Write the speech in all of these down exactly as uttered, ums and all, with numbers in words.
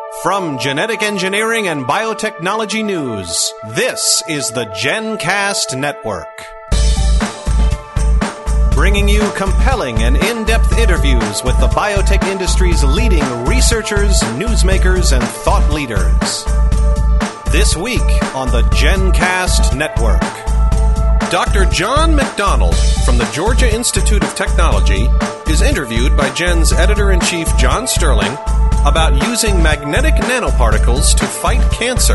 From Genetic Engineering and Biotechnology News, this is the GenCast Network. Bringing you compelling and in-depth interviews with the biotech industry's leading researchers, newsmakers, and thought leaders. This week on the GenCast Network, Doctor John McDonald from the Georgia Institute of Technology is interviewed by Gen's editor-in-chief John Sterling about using magnetic nanoparticles to fight cancer.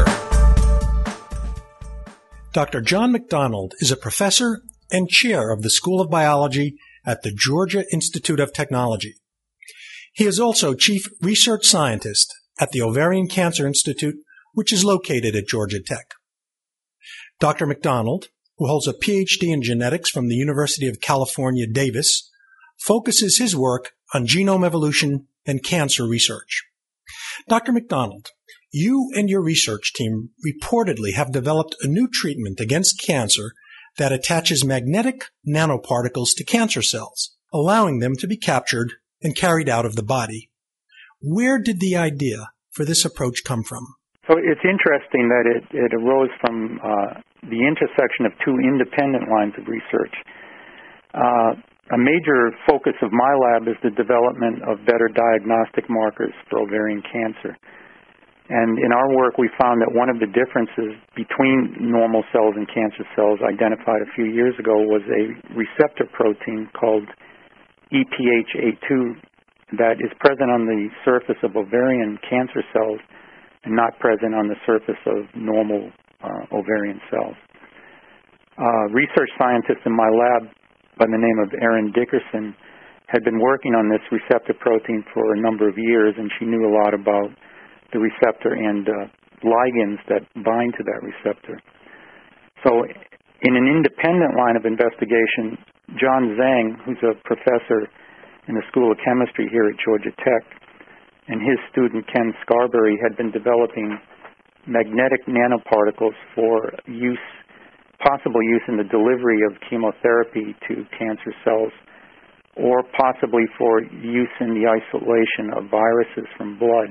Doctor John McDonald is a professor and chair of the School of Biology at the Georgia Institute of Technology. He is also chief research scientist at the Ovarian Cancer Institute, which is located at Georgia Tech. Doctor McDonald, who holds a P H D in genetics from the University of California, Davis, focuses his work on genome evolution and cancer research. Doctor McDonald, you and your research team reportedly have developed a new treatment against cancer that attaches magnetic nanoparticles to cancer cells, allowing them to be captured and carried out of the body. Where did the idea for this approach come from? So it's interesting that it, it arose from uh, the intersection of two independent lines of research. Uh, A major focus of my lab is the development of better diagnostic markers for ovarian cancer. And in our work, we found that one of the differences between normal cells and cancer cells identified a few years ago was a receptor protein called E P H A two that is present on the surface of ovarian cancer cells and not present on the surface of normal uh, ovarian cells. Uh, research scientists in my lab by the name of Erin Dickerson had been working on this receptor protein for a number of years, and she knew a lot about the receptor and uh, ligands that bind to that receptor. So in an independent line of investigation, John Zhang, who's a professor in the School of Chemistry here at Georgia Tech, and his student Ken Scarberry had been developing magnetic nanoparticles for use possible use in the delivery of chemotherapy to cancer cells, or possibly for use in the isolation of viruses from blood.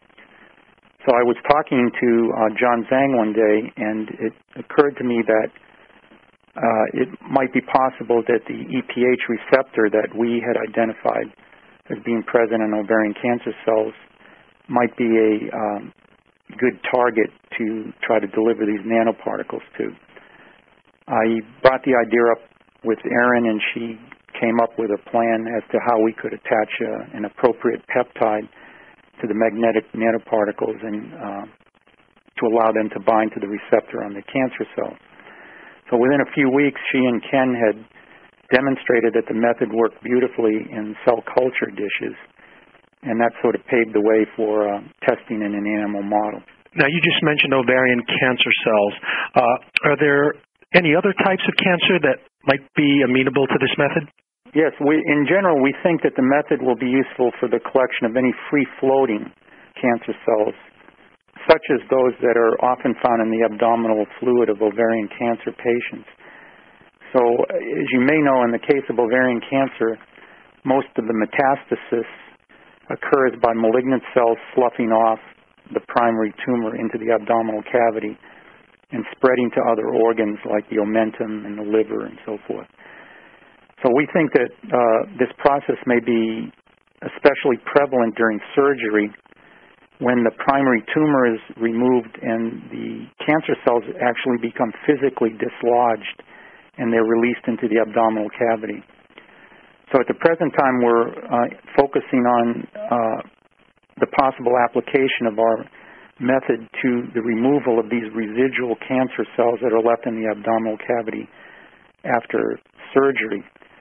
So I was talking to uh, John Zhang one day, and it occurred to me that uh, it might be possible that the E P H receptor that we had identified as being present in ovarian cancer cells might be a um, good target to try to deliver these nanoparticles to. I brought the idea up with Erin, and she came up with a plan as to how we could attach uh, an appropriate peptide to the magnetic nanoparticles and uh, to allow them to bind to the receptor on the cancer cell. So within a few weeks, she and Ken had demonstrated that the method worked beautifully in cell culture dishes, and that sort of paved the way for uh, testing in an animal model. Now, you just mentioned ovarian cancer cells. Uh, are there any other types of cancer that might be amenable to this method? Yes, we, in general, we think that the method will be useful for the collection of any free-floating cancer cells, such as those that are often found in the abdominal fluid of ovarian cancer patients. So, as you may know, in the case of ovarian cancer, most of the metastasis occurs by malignant cells sloughing off the primary tumor into the abdominal cavity and spreading to other organs like the omentum and the liver and so forth. So we think that uh, this process may be especially prevalent during surgery when the primary tumor is removed and the cancer cells actually become physically dislodged and they're released into the abdominal cavity. So at the present time, we're uh, focusing on uh, the possible application of our method to the removal of these residual cancer cells that are left in the abdominal cavity after surgery.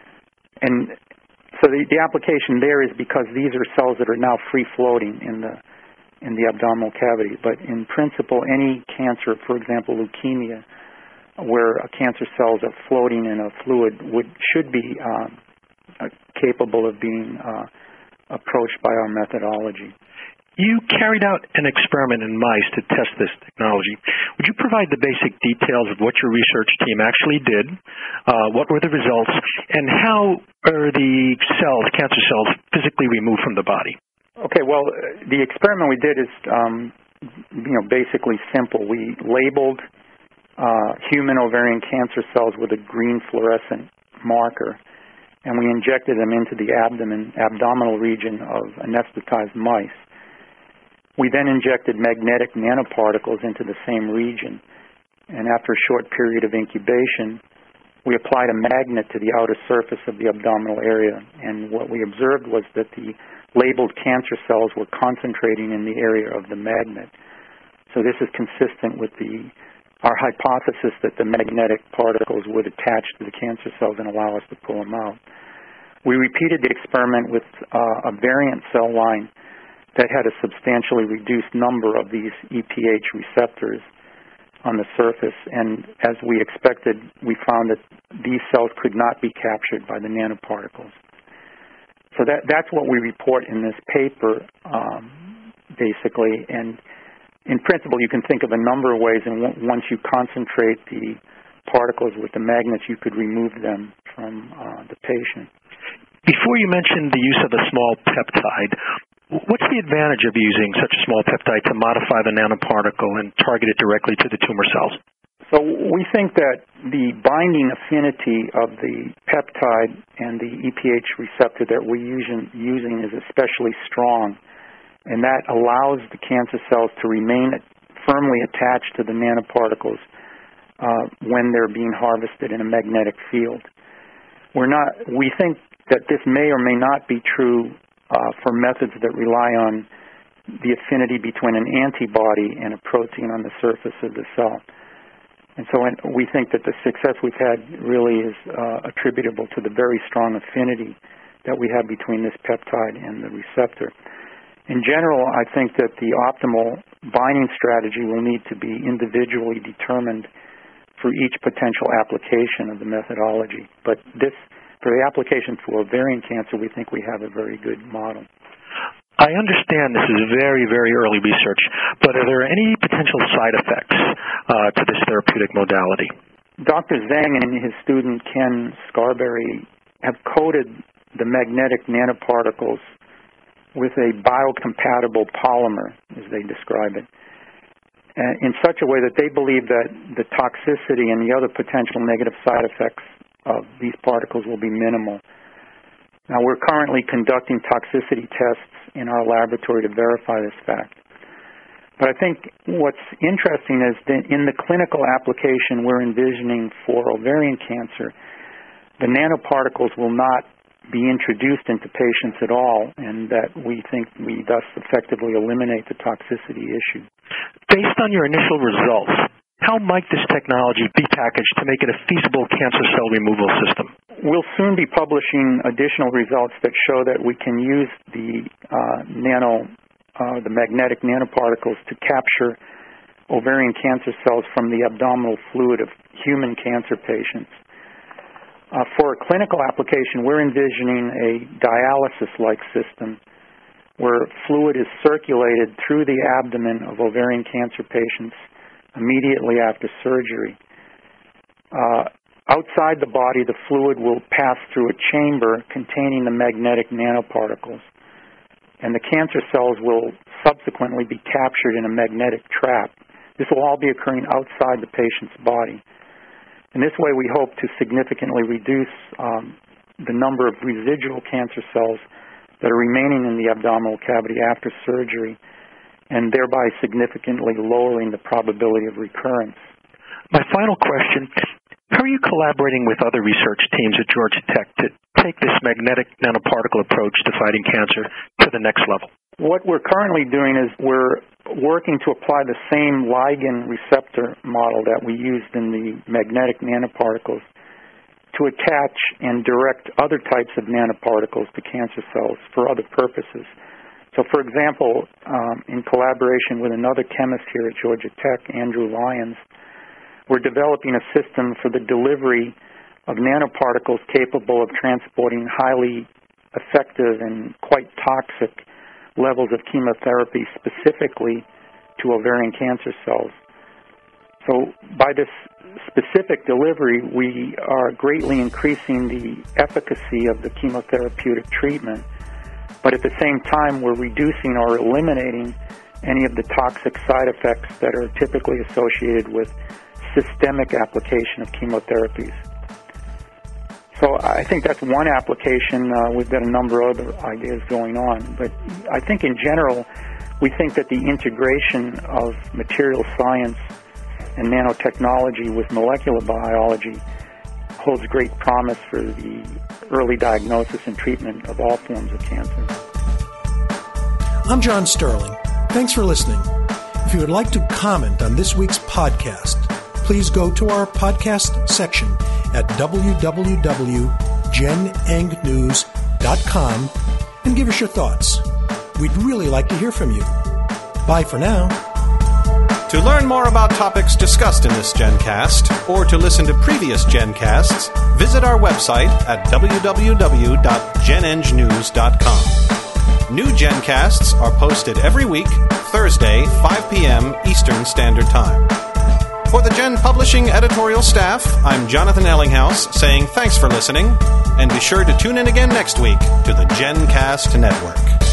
And so the, the application there is because these are cells that are now free-floating in the in the abdominal cavity. But in principle, any cancer, for example, leukemia, where a cancer cells are floating in a fluid, would should be um, uh, capable of being uh, approached by our methodology. You carried out an experiment in mice to test this technology. Would you provide the basic details of what your research team actually did, uh, what were the results, and how are the cells, cancer cells, physically removed from the body? Okay, well, the experiment we did is, um, you know, basically simple. We labeled uh, human ovarian cancer cells with a green fluorescent marker, and we injected them into the abdomen, abdominal region of anesthetized mice. We then injected magnetic nanoparticles into the same region, and after a short period of incubation, we applied a magnet to the outer surface of the abdominal area, and what we observed was that the labeled cancer cells were concentrating in the area of the magnet. So this is consistent with the our hypothesis that the magnetic particles would attach to the cancer cells and allow us to pull them out. We repeated the experiment with uh, a variant cell line that had a substantially reduced number of these E P H receptors on the surface, and as we expected, we found that these cells could not be captured by the nanoparticles. So that, that's what we report in this paper, um, basically, and in principle, you can think of a number of ways, and w- once you concentrate the particles with the magnets, you could remove them from uh, the patient. Before you mentioned the use of a small peptide, what's the advantage of using such a small peptide to modify the nanoparticle and target it directly to the tumor cells? So we think that the binding affinity of the peptide and the E P H receptor that we're using, using is especially strong, and that allows the cancer cells to remain firmly attached to the nanoparticles uh, when they're being harvested in a magnetic field. We're not, we think that this may or may not be true uh, for methods that rely on the affinity between an antibody and a protein on the surface of the cell. And so we think that the success we've had really is uh, attributable to the very strong affinity that we have between this peptide and the receptor. In general, I think that the optimal binding strategy will need to be individually determined for each potential application of the methodology. But this, for the application for ovarian cancer, we think we have a very good model. I understand this is very, very early research, but are there any potential side effects uh, to this therapeutic modality? Doctor Zhang and his student Ken Scarberry have coated the magnetic nanoparticles with a biocompatible polymer, as they describe it, in such a way that they believe that the toxicity and the other potential negative side effects of these particles will be minimal. Now, we're currently conducting toxicity tests in our laboratory to verify this fact. But I think what's interesting is that in the clinical application we're envisioning for ovarian cancer, the nanoparticles will not be introduced into patients at all, and that we think we thus effectively eliminate the toxicity issue. Based on your initial results, how might this technology be packaged to make it a feasible cancer cell removal system? We'll soon be publishing additional results that show that we can use the uh, nano, uh, the magnetic nanoparticles to capture ovarian cancer cells from the abdominal fluid of human cancer patients. Uh, for a clinical application, we're envisioning a dialysis-like system where fluid is circulated through the abdomen of ovarian cancer patients immediately after surgery. Uh, outside the body, the fluid will pass through a chamber containing the magnetic nanoparticles, and the cancer cells will subsequently be captured in a magnetic trap. This will all be occurring outside the patient's body. In this way, we hope to significantly reduce um, the number of residual cancer cells that are remaining in the abdominal cavity after surgery, and thereby significantly lowering the probability of recurrence. My final question, how are you collaborating with other research teams at Georgia Tech to take this magnetic nanoparticle approach to fighting cancer to the next level? What we're currently doing is we're working to apply the same ligand receptor model that we used in the magnetic nanoparticles to attach and direct other types of nanoparticles to cancer cells for other purposes. So, for example, um, in collaboration with another chemist here at Georgia Tech, Andrew Lyons, we're developing a system for the delivery of nanoparticles capable of transporting highly effective and quite toxic levels of chemotherapy specifically to ovarian cancer cells. So by this specific delivery, we are greatly increasing the efficacy of the chemotherapeutic treatment, but at the same time, we're reducing or eliminating any of the toxic side effects that are typically associated with systemic application of chemotherapies. So I think that's one application. Uh, we've got a number of other ideas going on. But I think in general, we think that the integration of material science and nanotechnology with molecular biology holds great promise for the early diagnosis and treatment of all forms of cancer. I'm John Sterling. Thanks for listening. If you would like to comment on this week's podcast, please go to our podcast section at w w w dot gen eng news dot com and give us your thoughts. We'd really like to hear from you. Bye for now. To learn more about topics discussed in this GenCast, or to listen to previous GenCasts, visit our website at w w w dot gen eng news dot com. New GenCasts are posted every week, Thursday, five p.m. Eastern Standard Time. For the Gen Publishing editorial staff, I'm Jonathan Ellinghaus saying thanks for listening, and be sure to tune in again next week to the GenCast Network.